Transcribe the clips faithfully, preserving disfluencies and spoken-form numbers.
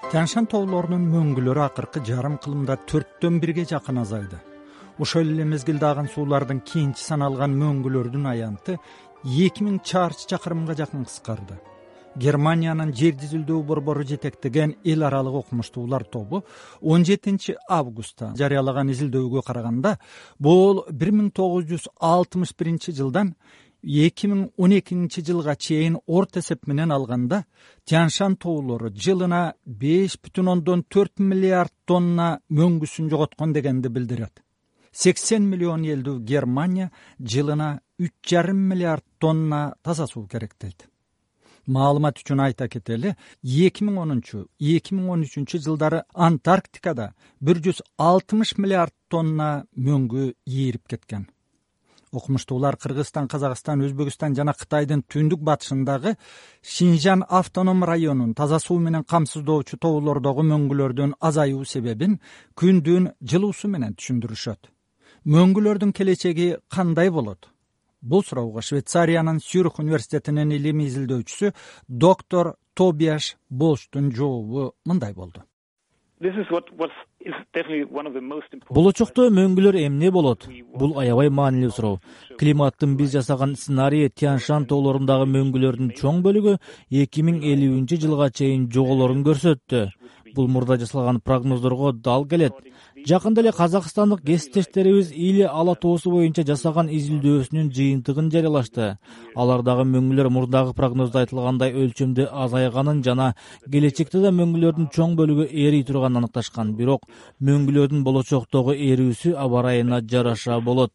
Тянь-Шань тоолорунун мөңгүлөрү акыркы жарым кылымда төрттөн бирге жакын азайды. Ошол эле мезгилде аган суулардын кийинчи саналган мөңгүлөрдүн аянты эки миң чарчы чакырымга жакын кыскарды. Германиянын жер түзүлдөө борбору жетектеген эл аралык окумуштуулар тобу он жетинчи августта жарыялаган изилдөөгө караганда, бул бир миң тогуз жүз алтымыш биринчи жылдан эки миң он экинчи жылга чейин орто эсеп менен алганда Тянь-Шань тоолору жылына беш бүтүн ондон төрт миллиард тонна мөңгүсүн жоготкон дегенди билдирет. сексен миллион элдүү Германия жылына үч жарым миллиард тонна таза суу керектейт. Маалымат үчүн айта кетели, эки миң онунчу — эки миң он үчүнчү жылдары Антарктикада бир жүз алтымыш миллиард тонна мөңгү ийирип кеткен. Окумуштуулар Кыргызстан, Казакстан, Өзбекстан жана Кытайдын түндүк батышындагы Шинжан автоном районун таза суу менен камсыздоочу тоолордогу мөңгүлөрдүн азаюу себебин күндүн жылуусу менен түшүндүрүшөт. Мөңгүлөрдүн келечеги кандай болот? Бул суроого Швейцариянын Цюрих университетинин илимий изилдөөчүсү доктор Тобиаш Болштун жообу мындай болду. Болочокто мөңгүлөр эмне болот? Бул аябай маанилүү суроо. Климаттын биз жасаган сценарий Тянь-Шань тоолорундагы мөңгүлөрдүн чоң бөлүгү эки миң элүүнчү жылга чейин жоголорун көрсөттү. Бул мурда жасалган прогноздорго дал келет. Жакында эле казакстандык кесиптештерибиз Или ала тоосу боюнча жасаган изилдөөсүнүн жыйынтыгын жарыялашты. Алардагы мөңгүлөр мурдагы прогноздо айтылгандай өлчөмдө азайганын жана келечекте да мөңгүлөрдүн чоң бөлүгү эрий турганын аныкташкан. Бирок мөңгүлөрдүн болочоктогу эрүүсү аба ырайына жараша болот.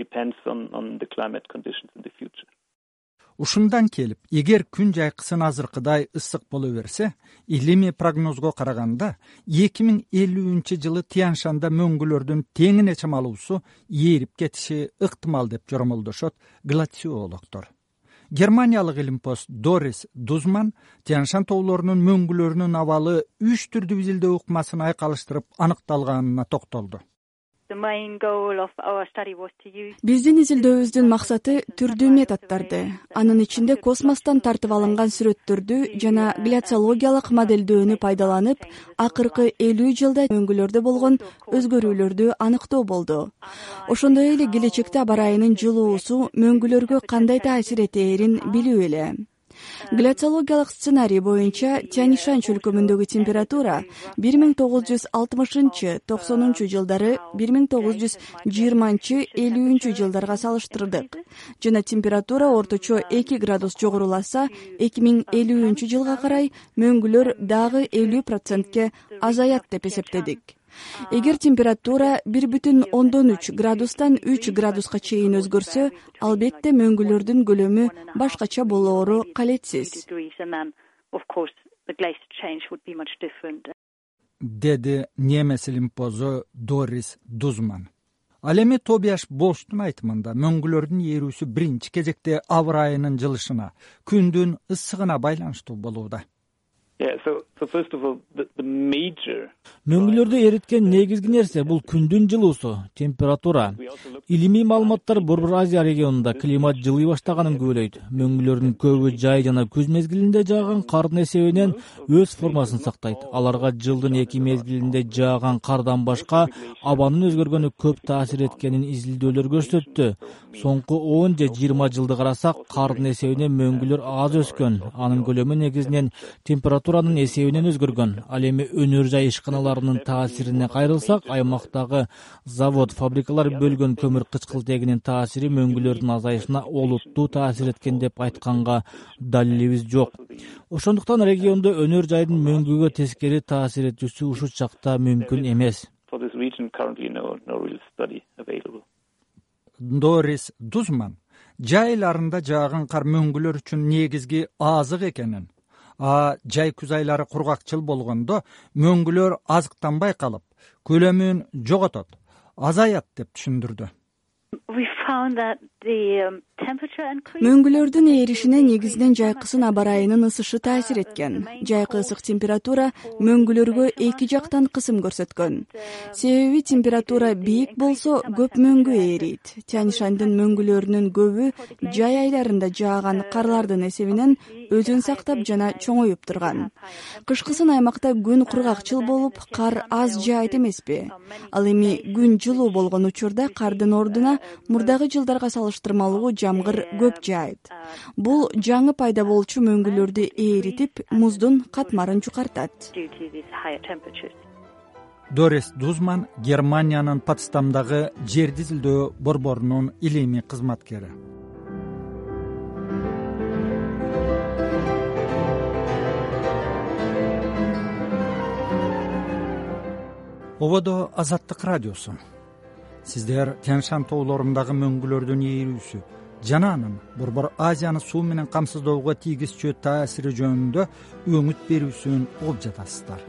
Ушундан келип, эгер күн жайкысын азыркыдай ысык боло берсе, илимий прогнозго караганда эки миң элүүнчү жылы Тянь-Шанда мөңгүлөрдүн теңине чамалуусу ийирип кетиши ыктымал деп жоромолдошот глациологдор. Германиялык илимпоз Дорис Дузман Тянь-Шань тоолорунун мөңгүлөрүнүн абалы үч түрдүү изилдөө ыкмасын айкалыштырып аныкталганына токтолду. Биздин изилдөөбүздүн максаты түрдүү методдорду, анын ичинде космостон тартып алынган сүрөттөрдү жана гляциологиялык моделдөөнү пайдаланып, акыркы элүү жылда мөңгүлөрдө болгон өзгөрүүлөрдү аныктоо болду. Ошондой эле келечекте аба ырайынын жылуусу мөңгүлөргө кандай таасир этээрин билүү эле. Гляциологиялык сценарий боюнча Тянь-Шань чөлкөмүндөгү температура бир миң тогуз жүз алтымышынчы — токсонунчу жылдары бир миң тогуз жүз жыйырманчы — элүүнчү жылдарга салыштырдык. Жана температура орточо эки градус жогоруласа, эки миң элүүнчү жылга карай мөңгүлөр дагы элүү процентке азаят деп эсептедик. Эгер температура бир бүтүн ондон үч градустан үч градуска чейин өзгөрсө, албетте мөңгүлөрдүн көлөмү башкача болоору калетсиз. Деди немес илимпозу Дорис Дузман. Ал эми Тобиаш Болштун айтымында мөңгүлөрдүн эрүүсү биринчи кезекте аба ырайынын жылышына, күндүн ысыгына байланыштуу болууда. Мөңгүлөрдү эриткен негизги нерсе бул күндүн жылуусу, температура. Илимий маалыматтар Борбор Азия регионунда климат жылый баштаганын күбөлөйт. Мөңгүлөрдүн көбү жай жана күз мезгилинде жааган кардын эсебинен өз формасын сактайт. Аларга жылдын эки мезгилинде жааган кардан башка абанын өзгөргөнү көп таасир эткенин изилдөөлөр көрсөттү. Соңку он же жыйырма жылды карасак, кардын эсебинен мөңгүлөр аз өскөн. Анын көлөмү негизинен температуранын эсебинен өзгөргөн. Ал эми өнөр жай ишканаларынын таасирине кайрылсак, аймактагы завод, фабрикалар бөлгөн көмүр кычкылтегинин таасири мөңгүлөрдүн азайышына олуттуу таасир эткен деп айтканга далилибиз жок. Ошондуктан региондо өнөр жайдын мөңгүгө тескери таасир этүүсү ушул чакта мүмкүн эмес. Дорис Дузман жай айларында жааган кар мөңгүлөр үчүн негизги азык экенин, а жай күз айлары кургакчыл болгондо мөңгүлөр азыктанбай калып, көлөмүн жоготот, азаят деп түшүндүрдү. Мөңгүлөрдүн эришине негизинен жайкысын аба ырайынын ысышы таасир эткен. Жайкы ысык температура мөңгүлөргө эки жактан кысым көрсөткөн. Себеби температура бийик болсо көп мөңгү эрийт. Тянь-Шаньдын мөңгүлөрүнүн көбү жай айларында жааган карлардын эсебинен өзүн сактап жана чоңоюп турган. Кышкысын аймакта күн кургакчыл болуп, кар аз жаайт эмеспи? Ал эми күн жылуу болгон учурда кардын ордуна мурдагы жылдарга салыштырмалуу жамгыр көп жаайт. Бул жаңы пайда болчу мөңгүлөрдү ээритип, муздун катмарын жукартат. Дорис Дузман Германиянын Потсдамдагы жерди изилдөө борборунун илимий кызматкери. Ободо Азаттык радиосу. Сиздер Тянь-Шань тоолорундагы мөңгүлөрдүн ээрүүсү жана анын Борбор Азияны суу менен камсыздоого тийгизчү таасири жөнүндө өңүт берүүсүн угуп жатасыздар.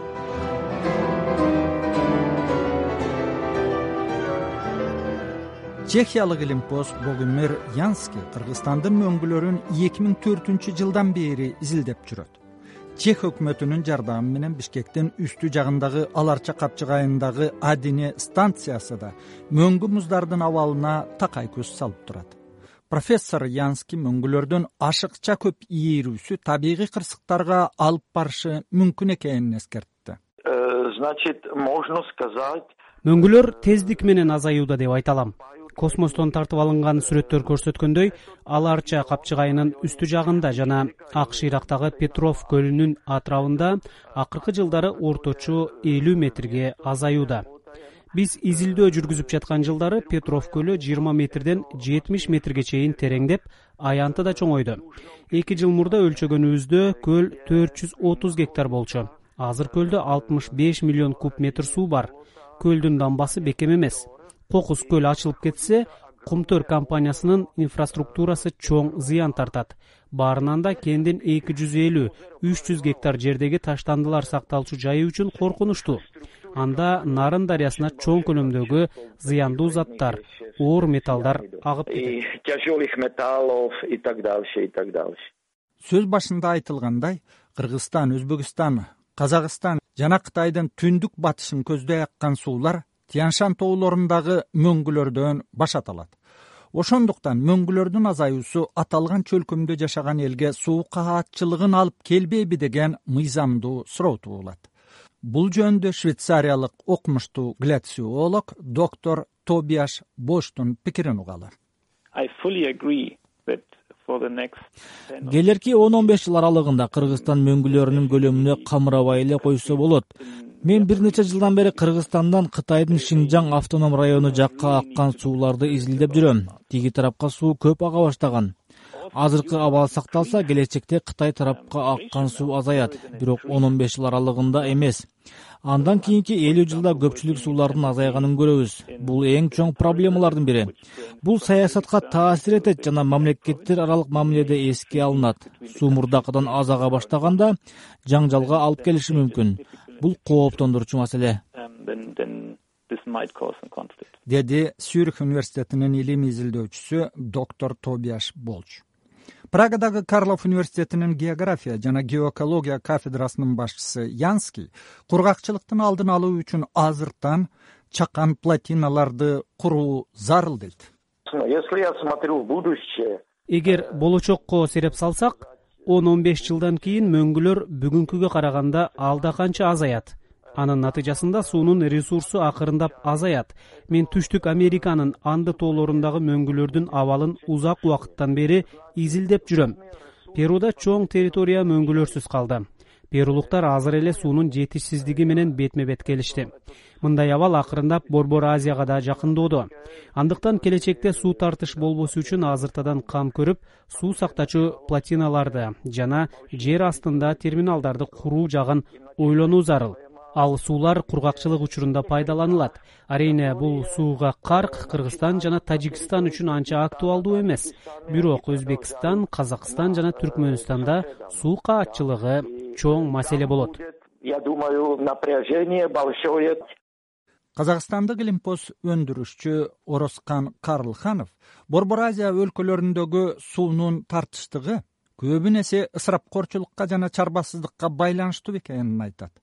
Чехиялык илимпоз Богомир Янский Кыргызстандын мөңгүлөрүн эки миң төртүнчү жылдан бери изилдеп жүрөт. Чех өкмөтүнүн жардамы менен Бишкектин үстү жагындагы Аларча капчыгайындагы Адине станциясы да мөңгү муздардын абалына такай көз салып турат. Профессор Янский мөңгүлөрдүн ашыкча көп ээрүүсү табигый кырсыктарга алып барышы мүмкүн экенин эскертти. Значит, можно сказать, мөңгүлөр тездик менен азаюуда деп айта алам. Космостон тартып алынган сүрөттөр көрсөткөндөй, Аларча капчыгайынын үстү жагында жана Акш Ирактагы Петров көлүнүн атрабында акыркы жылдары орточо элүү метрге азаюуда. Биз изилдөө жүргүзүп жаткан жылдары Петров көлү жыйырма метрден жетимиш метрге чейин тереңдеп, аянты да чоңойду. эки жыл мурда өлчөгөнүбүздө көл төрт жүз отуз гектар болчу. Азыр көлдө алтымыш беш миллион куб метр суу бар. Көлдүн дамбасы бекем эмес. Кокус көл ачылып кетсе, Кумтөр компаниясынын инфраструктурасы чоң зыян тартат. Баарынан да кендин эки жүз элүү - үч жүз гектар жердеги таштандылар сакталчу жайы үчүн коркунучтуу. Анда Нарын дарыясына чоң көлөмдөгү зыяндуу заттар, оор металлдар агып кетет. тяжелых металлов и так дальше, и так дальше. Сөз башында айтылгандай, Кыргызстан, Өзбекстан, Казакстан жана Кытайдын түндүк батышын көздөй аккан суулар Тянь-Шань тоолорундагы мөңгүлөрдөн башаталат. Ошондуктан мөңгүлөрдүн азаюусу аталган чөлкөмдө жашаган элге суу каатчылыгын алып келбейби деген мыйзамдуу суроо туулат. Бул жөнүндө швейцариялык окумуштуу гляциолог доктор Тобиаш Боштун пикирин угалы. Келерки он он беш жыл аралыгында Кыргызстан мөңгүлөрүнүн көлөмүнө камырабай эле койсо болот. Мен бир нече жылдан бери Кыргызстандан Кытайдын Шинжаң автоном району жакка аккан сууларды изилдеп жүрөм. Тиги тарапка суу көп ага баштаган. Азыркы абал сакталса, келечекте Кытай тарапка аккан суу азаят, бирок он он беш жыл аралыгында эмес. Андан кийинки элүү жылда көпчүлүк суулардын азайганын көрөбүз. Бул эң чоң проблемалардын бири. Бул саясатка таасир этет жана мамлекеттер аралык мамиледе эске алынат. Суу мурдакыдан аз ага баштаганда жаңжалга алып келиши мүмкүн. Бул кооптондурчу маселе. Деди Сюрих университетинин илимий изилдөөчүсү доктор Тобиаш Болч. Прагадагы Карлов университетинин география жана геоэкология кафедрасынын башчысы Янский кургакчылыктын алдын алуу үчүн азыртан чакан плотиналарды куруу зарыл дейт. Если я смотрю в будущее, эгер болочокко сереп салсак, он он беш жылдан кийин мөңгүлөр бүгүнкүгө караганда алда канча азаят. Анын натыйжасында суунун ресурсу акырындап азаят. Мен Түштүк Американын Анды тоолорундагы мөңгүлөрдүн абалын узак убакыттан бери изилдеп жүрөм. Перуда чоң территория мөңгүлөрсүз калды. Перулуктар азыр эле суунун жетишсиздиги менен бетме-бет келишти. Мындай абал акырындап Борбор Азияга да жакындоодо. Андыктан келечекте суу тартыш болбосу үчүн азыртадан кам көрүп, суу сактачу плотиналарды жана жер астында терминалдарды куруу жагын ойлонуу зарыл. Ал суулар кургакчылык учурунда пайдаланылат. Арийне бул сууга карк Кыргызстан жана Тажикстан үчүн анча актуалдуу эмес. Бирок Өзбекстан, Казакстан жана Түркмөнстанда суу каатчылыгы чоң маселе болот. я думаю, напряжение большое. Казакстандык илимпоз өндүрүшчү Орозкан Карлханов Борбор Азия өлкөлөрүндөгү суунун тартыштыгы көбүн эсе ысырапкорчулукка жана чарбасыздыкка байланыштуу экенин айтат.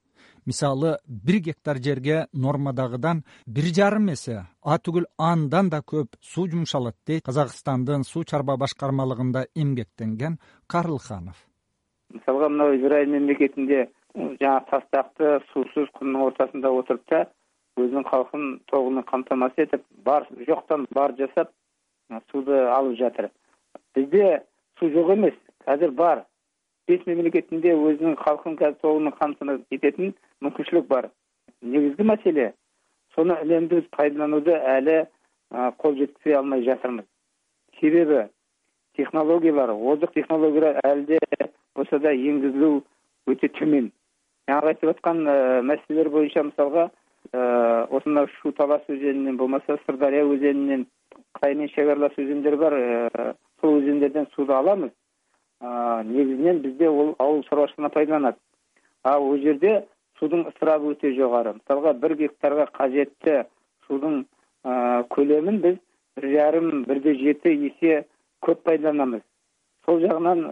Мисалы, бир гектар жерге нормадагыдан бир жарым эсе, а түгүл андан да көп суу жумшалат дейт Казакстандын суу чарба башкармалыгында эмгектенген Карлыханов. Мисалга, мына Израиль мемлекетинде жаңа тастакты суусуз кумдун ортасында отуруп та өзүнүн калкын тогуну камтамасыз этип, бар жоктон бар жасап сууду алып жатыр. Бизде суу жок эмес, азыр бар. Беш мемлекетинде өзүнүн калкын тогуну камтамасыз этетін мүмкүнчүлүк бар. Негизги маселе сону үнөмдүү пайдаланууду әлі кол жеткизе алмай жатырмыз. Себеби технологиялар, озық технологиялар әлде болса да енгизилүү өтө төмөн. Жаңа айтып аткан маселелер боюнча мисалга, осында Шу Талас өзенинен болмаса Сырдария өзенинен Кытаймен чегарлаш өзөндөр бар, сол өзөндөрдөн сууду аламыз. Негизинен бизде ол ауыл шаруашылыгына пайдаланат. А ол жерде судун ысырабы өтө жогору. Мисалга, бир гектарга кажетті судун көлөмүн біз бир жарым, бир де жети есе көп пайдаланамыз. Сол жагынан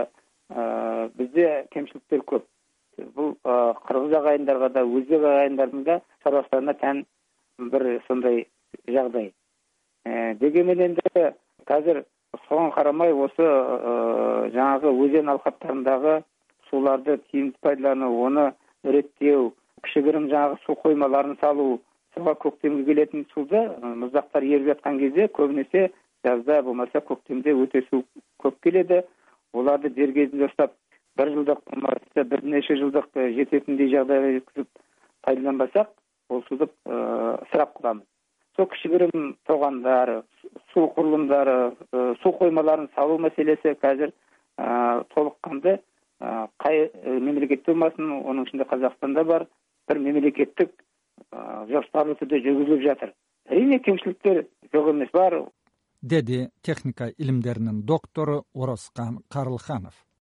бизде кемчиликтер көп. Бул кыргыз агайындарга да, өзбек агайындардын да шаруашылыгына тән бир сондай жагдай. Дегенменен де қазір соған карамай осы жаңағы өзен алкаптарындагы суларды тиімді пайдалануу, оны реттеу, кішігірім жаңағы су коймаларын салуу, суга көктемге келетін суды мұздақтар еріп жатқан кезде көбінесе жазда болмаса көктемде өте су көп келеді. Оларды дер кезінде ұстап, бір жылдық болмаса бірнеше жылдық жететіндей жағдайға жеткізіп пайдаланбасақ, ол суды ысырап кыламыз. Сол кішігірім тоғандар, су құрылымдары, су коймаларын салу мәселесі қазір толыққанды қай мемлекетте болмасын, оның ішінде Қазақстанда бар, бір мемлекеттік жоспарлы түрде жүргізіліп жатыр. Әрине кемшіліктер жоқ емес, бар. Dedi texnika ilimlerinin doktoru Orozkan Karlxanov.